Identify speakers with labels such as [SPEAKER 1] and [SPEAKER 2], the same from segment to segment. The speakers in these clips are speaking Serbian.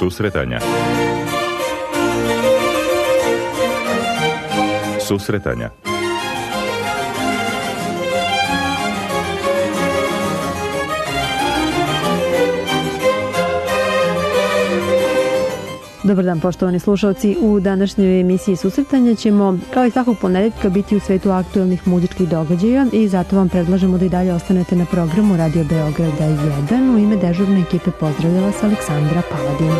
[SPEAKER 1] Susretanja. Susretanja.
[SPEAKER 2] Dobar dan, poštovani slušalci. U današnjoj emisiji Susretanja ćemo, kao i svakog ponedeljka, biti u svetu aktuelnih muzičkih događaja i zato vam predlažemo da i dalje ostanete na programu Radio Beograda 1. U ime dežurne ekipe pozdravlja vas Aleksandra Paladin.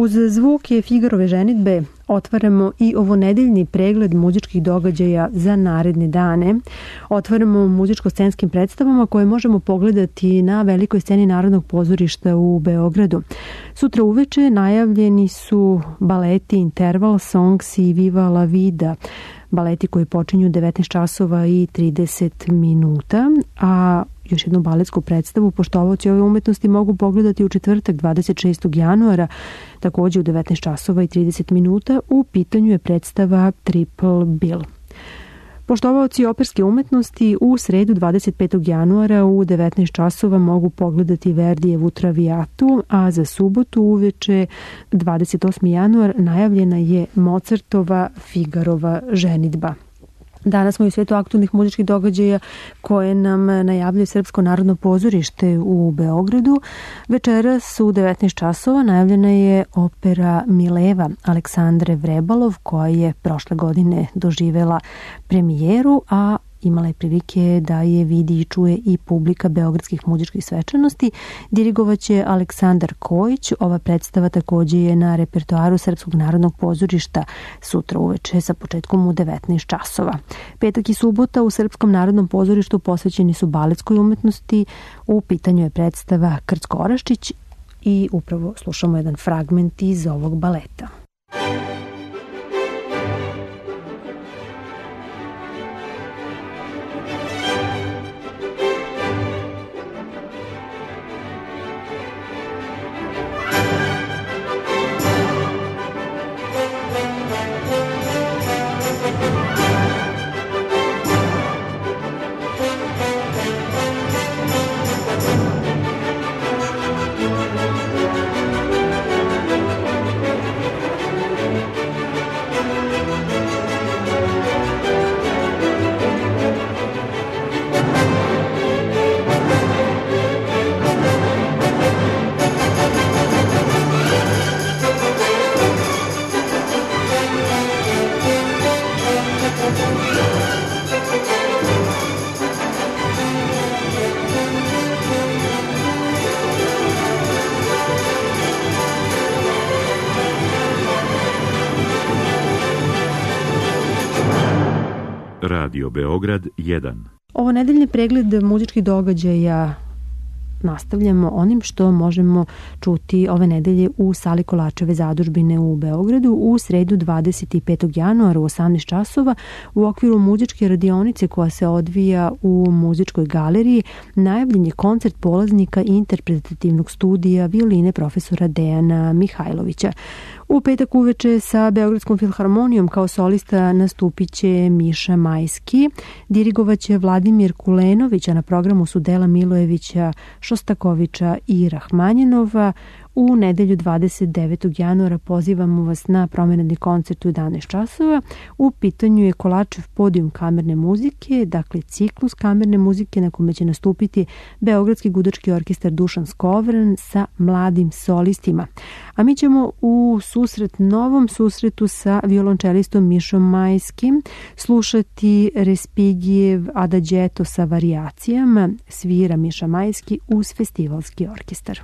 [SPEAKER 2] Uz zvuke Figarove ženidbe otvaramo i ovonedeljni pregled muzičkih događaja za naredne dane. Otvaramo muzičko-scenskim predstavama koje možemo pogledati na velikoj sceni Narodnog pozorišta u Beogradu. Sutra uveče najavljeni su baleti Interval Songs i Viva la Vida, baleti koji počinju 19 časova i 30 minuta, a još jednu baletsku predstavu poštovaoci ove umetnosti mogu pogledati u četvrtak 26. januara, takođe u 19 časova i 30 minuta. U pitanju je predstava Triple Bill. Poštovaoci operske umetnosti u sredu 25. januara u 19 časova mogu pogledati Verdijevu Traviatu, a za subotu uveče 28. januar najavljena je Mozartova Figarova ženidba. Danas smo u svetu aktualnih muzičkih događaja koje nam najavljuje Srpsko narodno pozorište u Beogradu. Večeras u 19 časova najavljena je opera Mileva Aleksandre Vrebalov, koja je prošle godine doživela premijeru, a imala je prilike da je vidi i čuje i publika beogradskih muzičkih svečanosti. Dirigovaće Aleksandar Kojić. Ova predstava takođe je na repertoaru Srpskog narodnog pozorišta sutra uveče sa početkom u 19 časova. Petak i subota u Srpskom narodnom pozorištu posvećeni su baletskoj umetnosti. U pitanju je predstava Krcko Oraščić i upravo slušamo jedan fragment iz ovog baleta.
[SPEAKER 1] Radio Beograd 1.
[SPEAKER 2] Ovo nedeljni pregled muzičkih događaja nastavljamo onim što možemo čuti ove nedelje u sali Kolačeve zadužbine u Beogradu u sredu 25. januara u 18 časova u okviru muzičke radionice koja se odvija u muzičkoj galeriji. Najavljen je koncert polaznika interpretativnog studija violine profesora Dejana Mihajlovića. U petak uveče sa Beogradskom filharmonijom kao solista nastupit će Miša Majski, dirigovaće Vladimir Kulenović, a na programu su dela Milojevića, Šostakovića i Rahmanjinova. U nedelju 29. januara pozivamo vas na promenadni koncert u 11 časova. U pitanju je Kolačev podijum kamerne muzike, dakle ciklus kamerne muzike na kome će nastupiti Beogradski gudački orkestar Dušan Skovran sa mladim solistima. A mi ćemo u novom susretu sa violončelistom Mišom Majskim slušati Respigijev Adagietto sa varijacijama. Svira Miša Majski uz festivalski orkestar.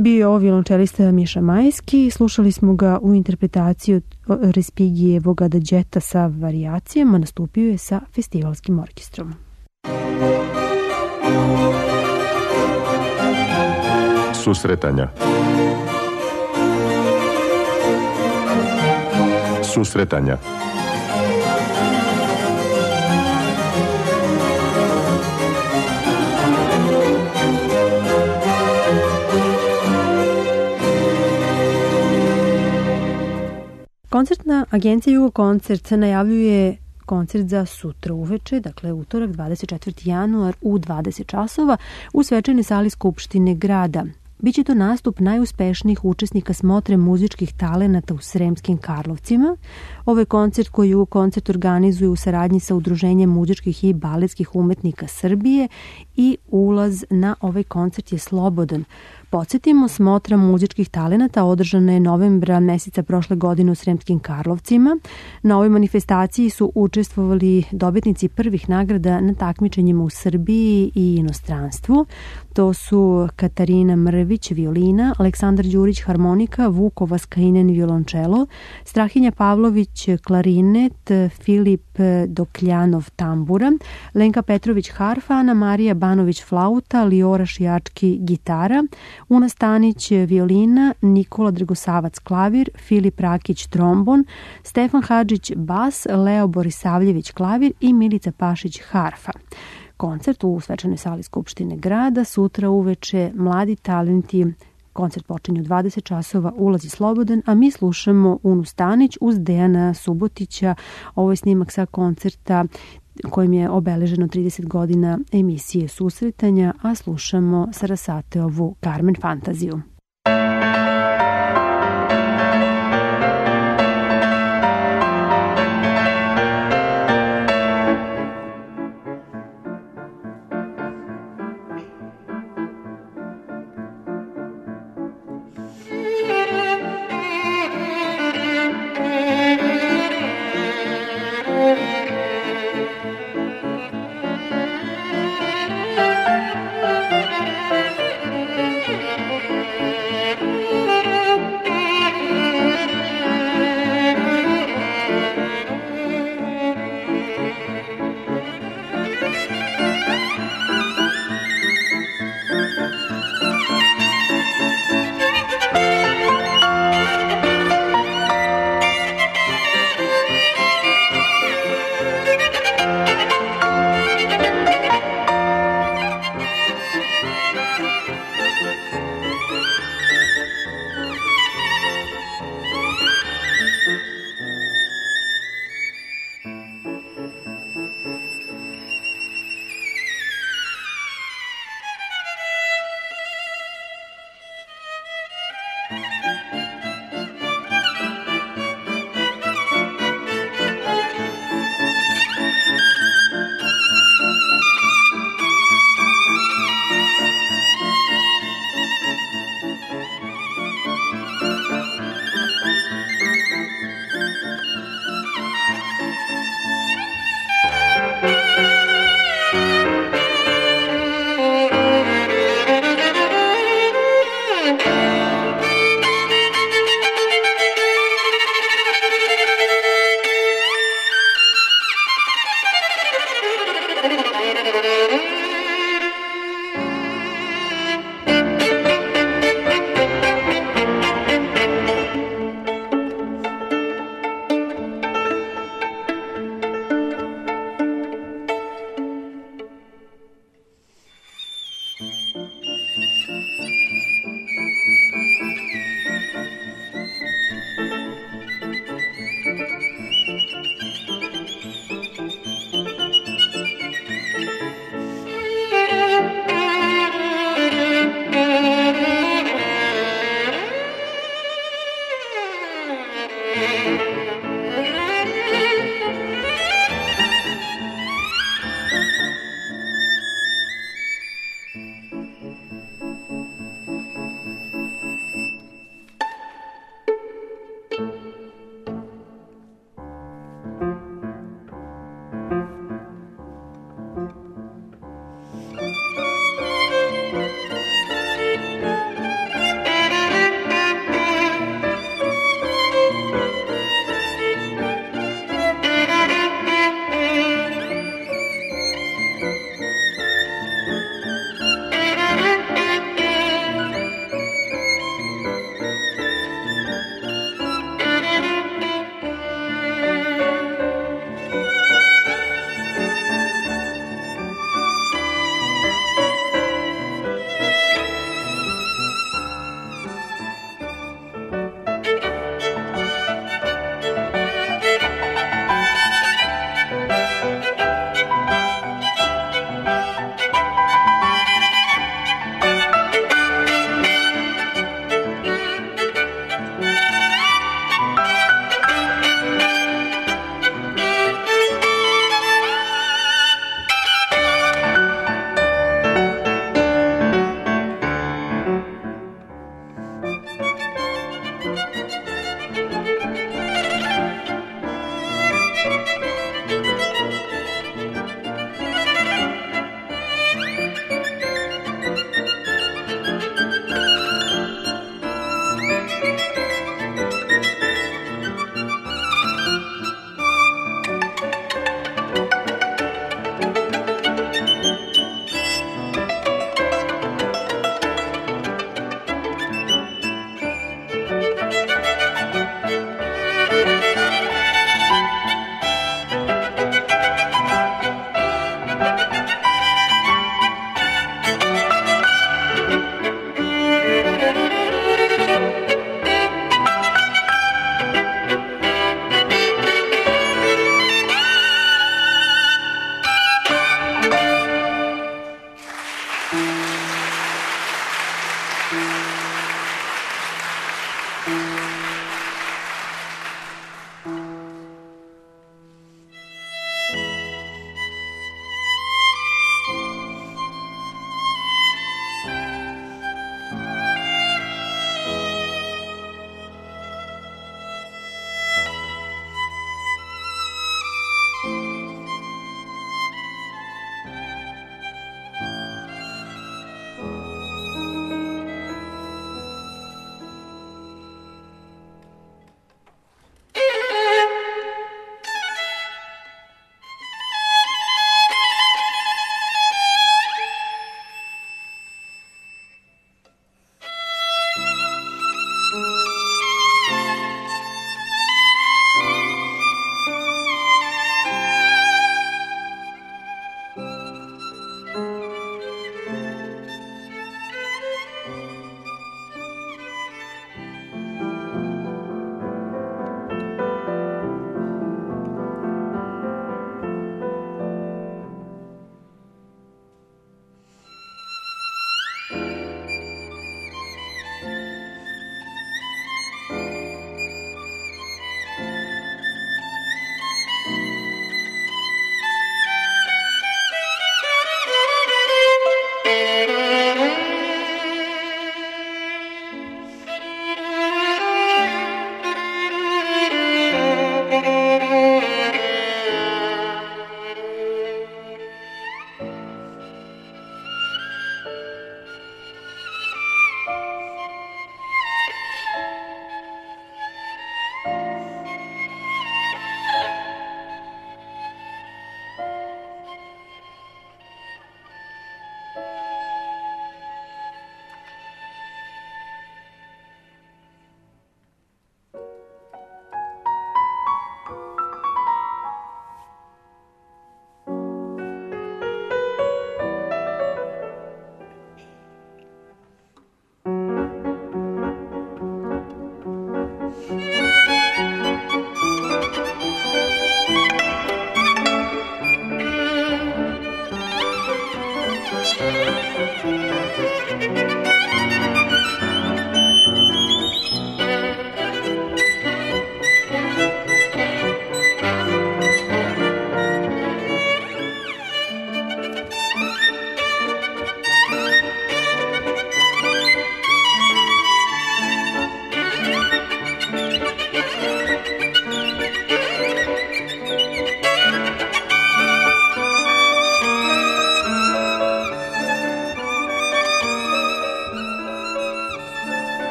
[SPEAKER 2] Bio je ovo violončelista Miša Majski, slušali smo ga u interpretaciji Respigijevog Adageta sa varijacijama, nastupio je sa festivalskim orkestrom.
[SPEAKER 3] Susretanja. Susretanja.
[SPEAKER 2] Koncertna agencija Jugokoncert najavljuje koncert za sutra uveče, dakle utorak 24. januar u 20 časova u svečanoj sali Skupštine grada. Biće to nastup najuspešnijih učesnika smotre muzičkih talenata u Sremskim Karlovcima. Ovo je koncert koji Jugokoncert organizuje u saradnji sa Udruženjem muzičkih i baletskih umetnika Srbije i ulaz na ovaj koncert je slobodan. Podsjetimo, smotra muzičkih talenata održana je novembra meseca prošle godine u Sremskim Karlovcima. Na ovoj manifestaciji su učestvovali dobitnici prvih nagrada na takmičenjima u Srbiji i inostranstvu. To su Katarina Mrvić violina, Aleksandar Đurić harmonika, Vuko Vaskainen violončelo, Strahinja Pavlović klarinet, Filip Dokljanov tambura, Lenka Petrović harfa, Ana Marija Banović flauta, Liora Šijački gitara, Una Stanić violina, Nikola Dragosavac klavir, Filip Rakić trombon, Stefan Hadžić bas, Leo Borisavljević klavir i Milica Pašić harfa. Koncert u svečanoj sali Skupštine grada, sutra uveče mladi talenti. Koncert počinje u 20 časova, ulaz je slobodan, a mi slušamo Unu Stanić uz Dejana Subotića. Ovo je snimak sa koncerta kojim je obeleženo 30 godina emisije Susretanja, a slušamo Sarasateovu Carmen Fantaziju.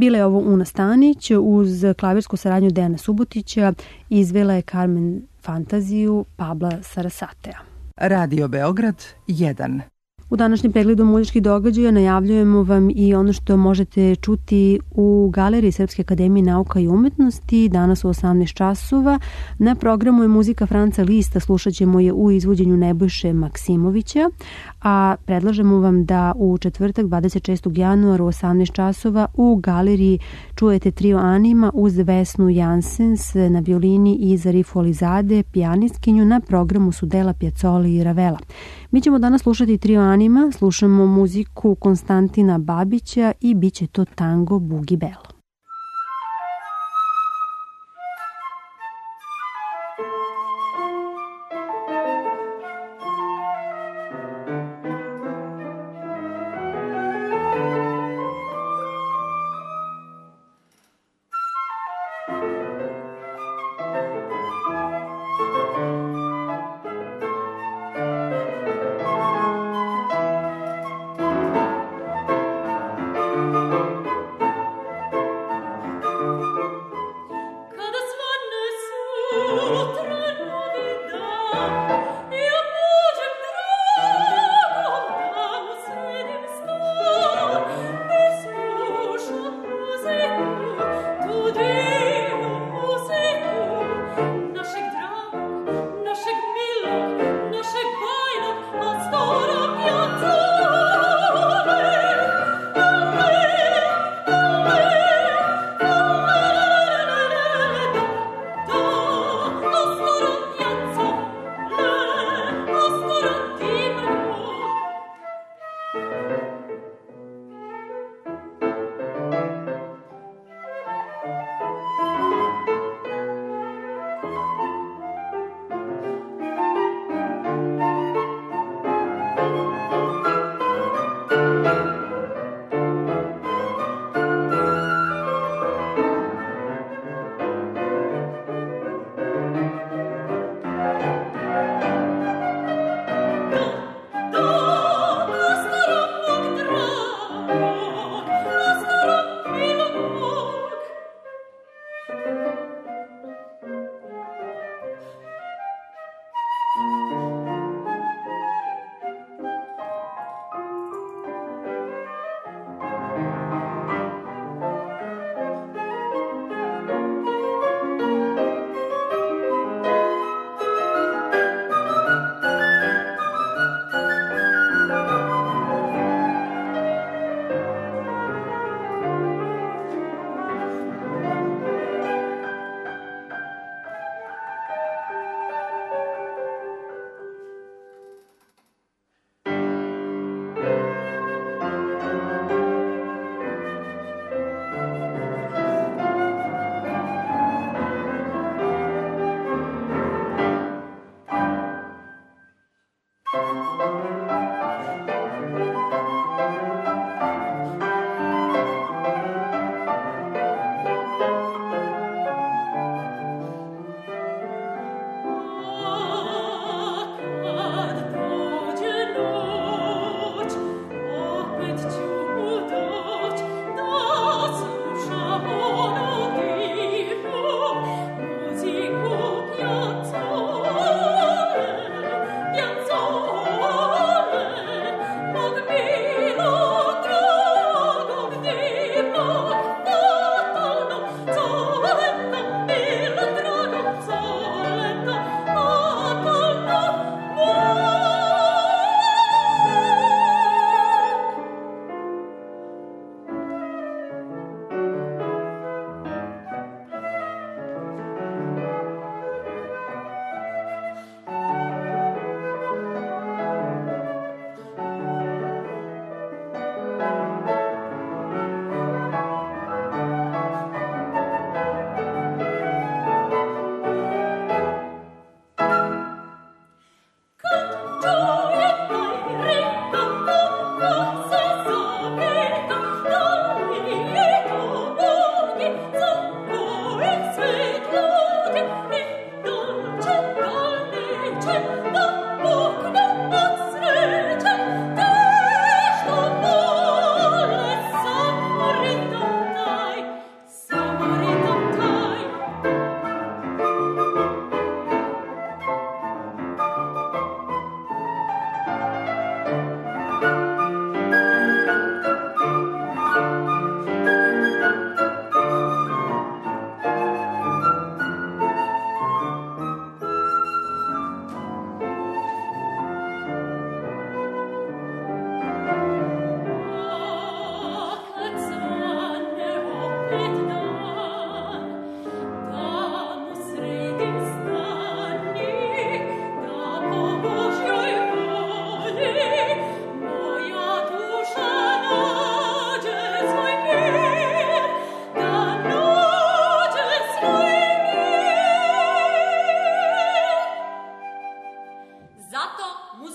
[SPEAKER 2] Bila je ovo Una Stanić uz klavirsku saradnju Dejana Subotića, izvela je Carmen Fantaziju Pabla Sarasatea.
[SPEAKER 4] Radio Beograd 1.
[SPEAKER 2] U današnjem pregledu muzičkih događaja najavljujemo vam i ono što možete čuti u Galeriji Srpske akademije nauka i umetnosti danas u 18 časova. Na programu je muzika Franca Lista, slušat ćemo je u izvođenju Nebojše Maksimovića, a predlažemo vam da u četvrtak 26. januara u 18 časova u Galeriji čujete trio Anima uz Vesnu Jansens na violini i Zarifu Alizade, pijanistkinju. Na programu su dela Piazzoli i Ravela. Mi ćemo danas slušati trio Anima, slušamo muziku Konstantina Babića i bit će to tango Bugi Bell.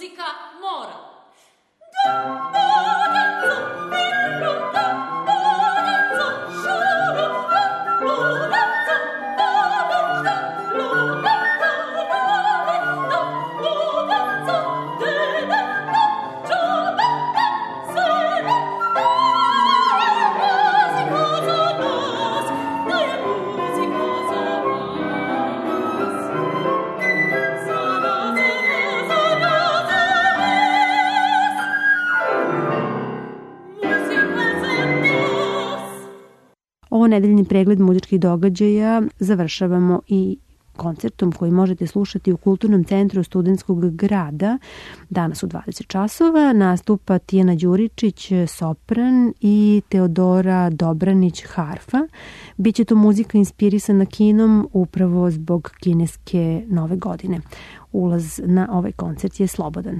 [SPEAKER 5] muzika mora.
[SPEAKER 2] Ovo nedeljni pregled muzičkih događaja završavamo i koncertom koji možete slušati u Kulturnom centru Studentskog grada. Danas u 20 časova nastupa Tijana Đuričić, sopran, i Teodora Dobranić, harfa. Biće to muzika inspirisana kinom upravo zbog kineske nove godine. Ulaz na ovaj koncert je slobodan.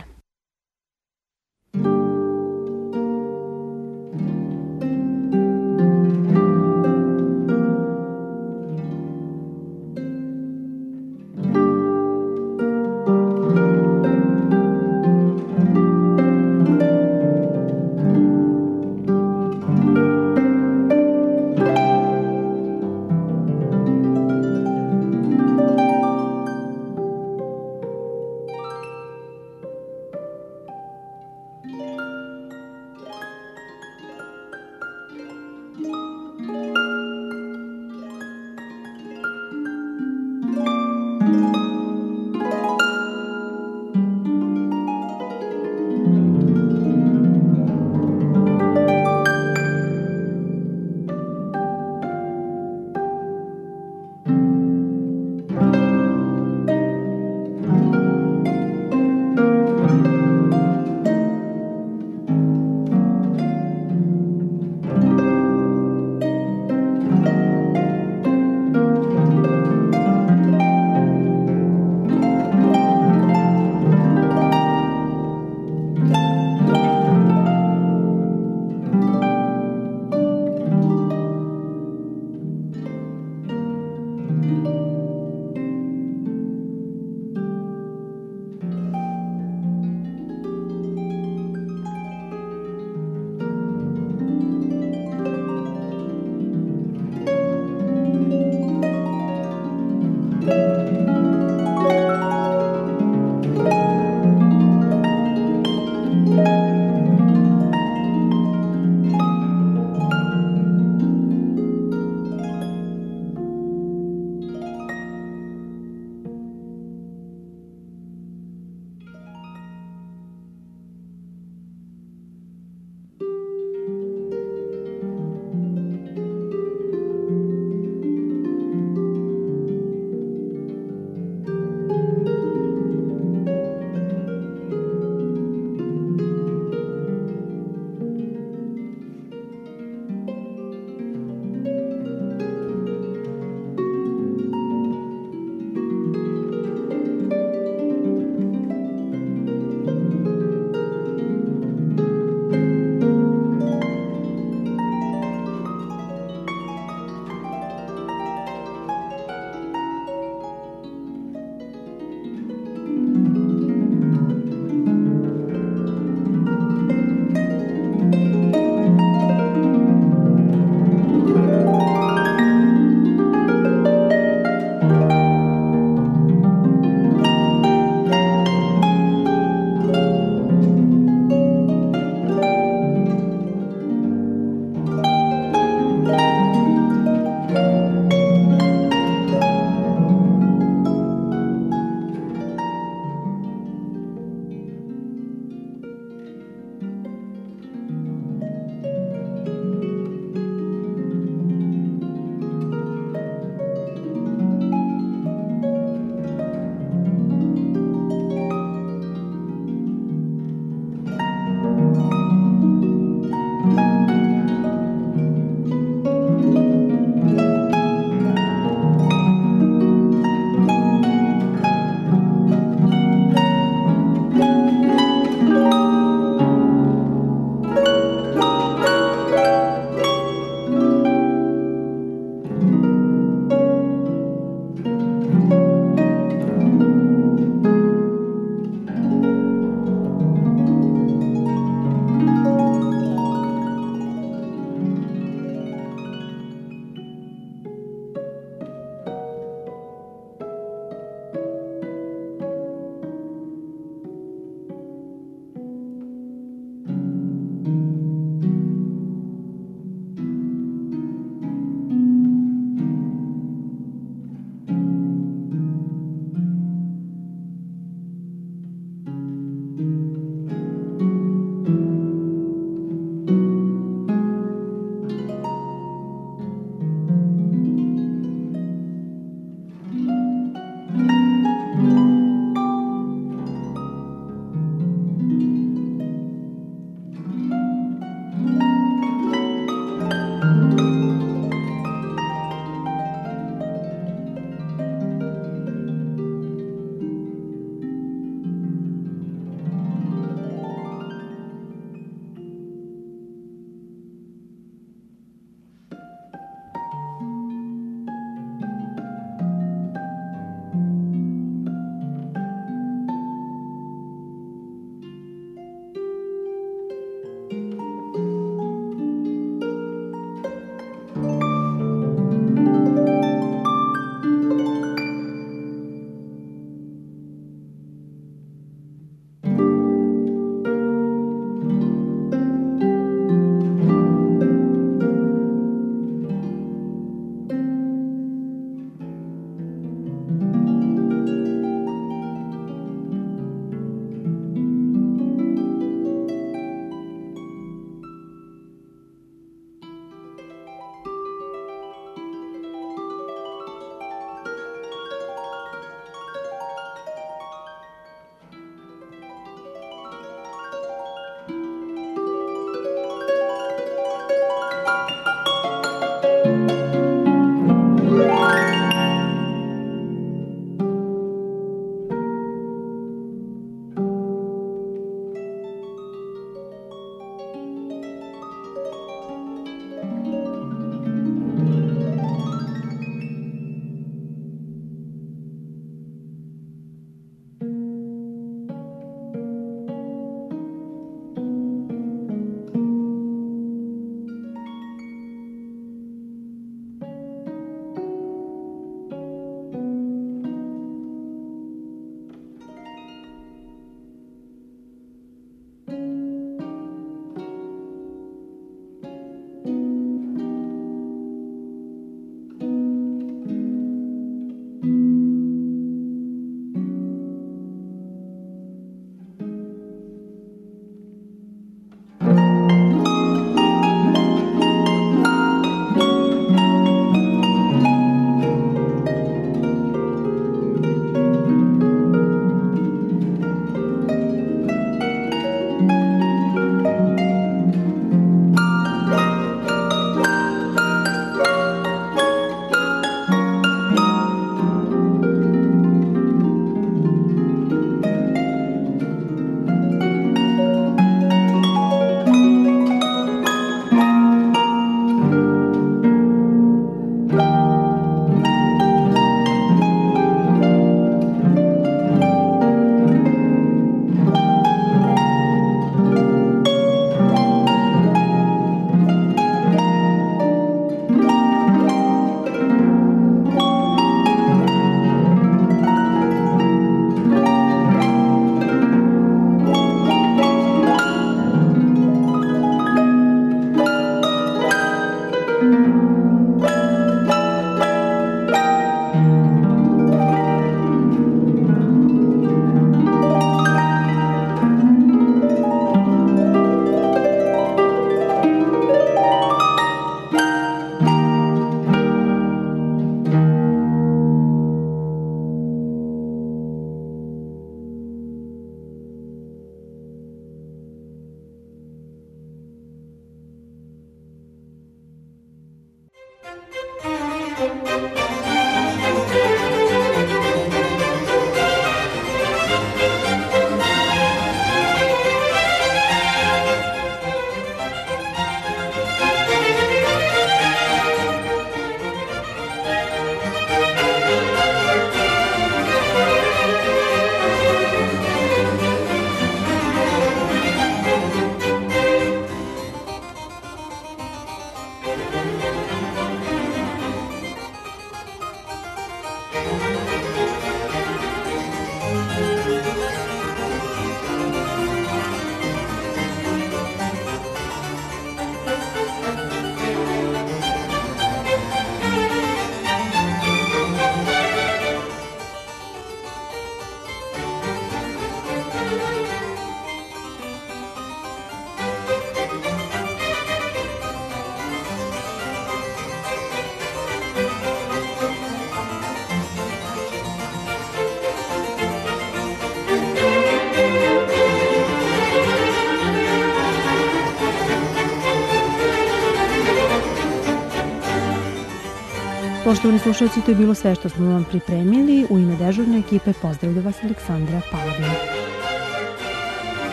[SPEAKER 2] Poštovani slušalci, to je bilo sve što smo vam pripremili. U ime dežurne ekipe pozdravlja vas Aleksandra Paladina.